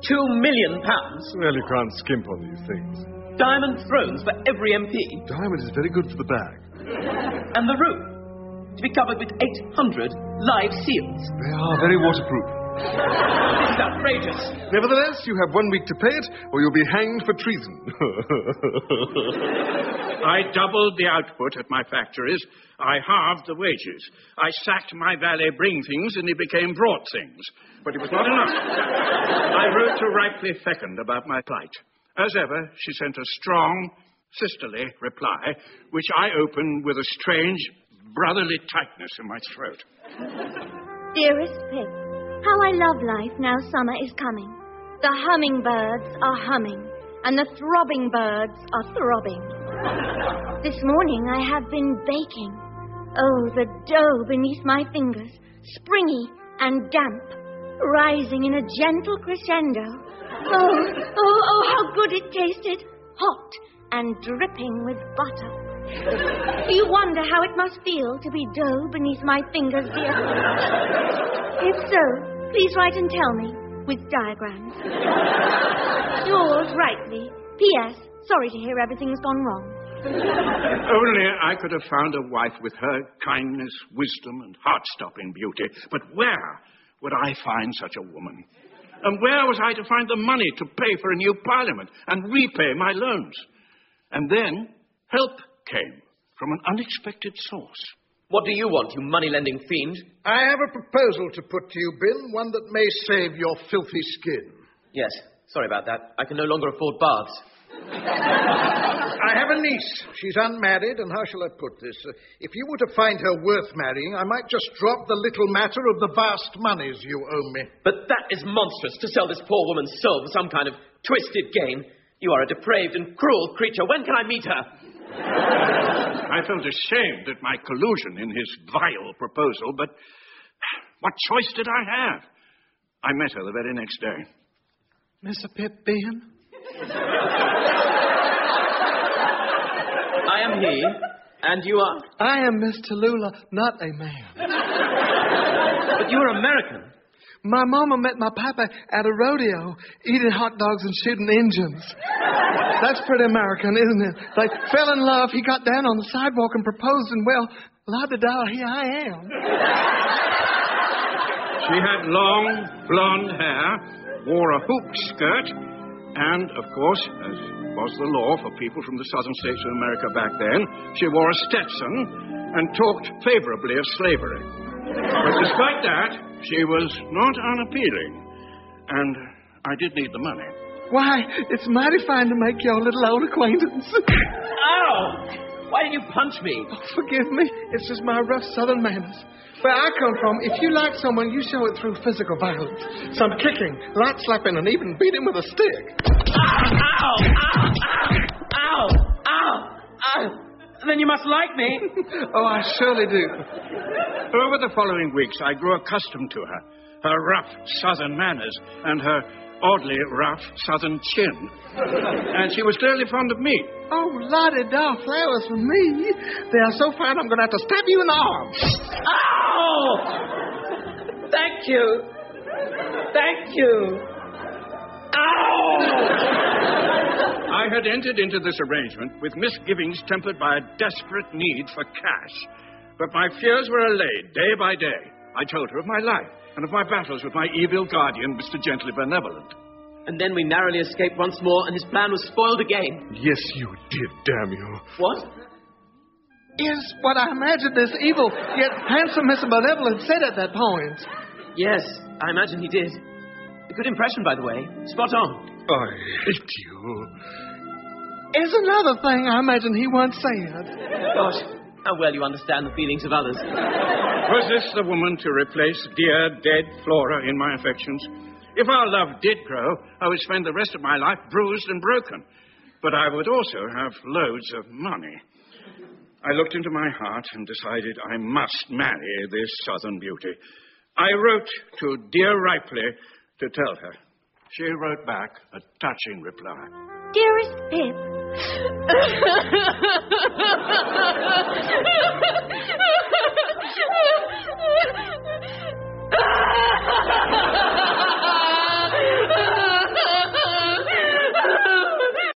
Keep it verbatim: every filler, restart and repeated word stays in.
Two million pounds. Well, you can't skimp on these things. Diamond thrones for every M P. Diamond is very good for the bag. And the room. To be covered with eight hundred live seals. They are very waterproof. This is outrageous. Nevertheless, you have one week to pay it, or you'll be hanged for treason. I doubled the output at my factories. I halved the wages. I sacked my valet Bring-Things, and he became Brought-Things. But it was not enough. I wrote to Ripley Fecund about my plight. As ever, she sent a strong, sisterly reply, which I opened with a strange, brotherly tightness in my throat. Dearest Pip, how I love life now summer is coming. The hummingbirds are humming, and the throbbing birds are throbbing. This morning I have been baking. Oh, the dough beneath my fingers, springy and damp, rising in a gentle crescendo. Oh, oh, oh, how good it tasted, hot and dripping with butter. Do you wonder how it must feel to be dough beneath my fingers, dear? If so, please write and tell me, with diagrams. Yours, rightly. P S. Sorry to hear everything's gone wrong. If only I could have found a wife with her kindness, wisdom, and heart-stopping beauty. But where would I find such a woman? And where was I to find the money to pay for a new parliament and repay my loans? And then help came from an unexpected source. What do you want, you money-lending fiend? I have a proposal to put to you, Bin, one that may save your filthy skin. Yes, sorry about that. I can no longer afford baths. I have a niece. She's unmarried, and how shall I put this? Uh, if you were to find her worth marrying, I might just drop the little matter of the vast monies you owe me. But that is monstrous, to sell this poor woman's soul for some kind of twisted gain. You are a depraved and cruel creature. When can I meet her? I felt ashamed at my collusion in his vile proposal, but what choice did I have? I met her the very next day. Mister Pip Bin? I am he, and you are? I am Miss Tallulah, not a man. But you're American. My mama met my papa at a rodeo, eating hot dogs and shooting engines. That's pretty American, isn't it? They fell in love, he got down on the sidewalk and proposed, and well, la-da-da, here I am. She had long, blonde hair, wore a hoop skirt, and, of course, as was the law for people from the southern states of America back then, she wore a Stetson and talked favorably of slavery. But despite that, she was not unappealing, and I did need the money. Why, it's mighty fine to make your little old acquaintance. Ow! Why did you punch me? Oh, forgive me. It's just my rough southern manners. Where I come from, if you like someone, you show it through physical violence. Some kicking, light slapping, and even beating with a stick. Ow! Ow! Ow! Ow! Ow! Ow! Then you must like me. Oh, I surely do. Over the following weeks, I grew accustomed to her, her rough southern manners, and her oddly rough southern chin. And she was clearly fond of me. Oh, la-di-da, flowers for me. They are so fine, I'm going to have to stab you in the arm. Ow! Thank you. Thank you. Ow! I had entered into this arrangement with misgivings tempered by a desperate need for cash. But my fears were allayed day by day. I told her of my life and of my battles with my evil guardian, Mister Gently Benevolent. And then we narrowly escaped once more, and his plan was spoiled again. Yes, you did, damn you. What? Is what I imagined this evil, yet handsome Mister Benevolent said at that point. Yes, I imagine he did. A good impression, by the way. Spot on. I hate you. Is another thing I imagine he once said. Gosh, how well you understand the feelings of others. Was this the woman to replace dear, dead Flora in my affections? If our love did grow, I would spend the rest of my life bruised and broken. But I would also have loads of money. I looked into my heart and decided I must marry this southern beauty. I wrote to dear Ripley to tell her. She wrote back a touching reply. Dearest Pip.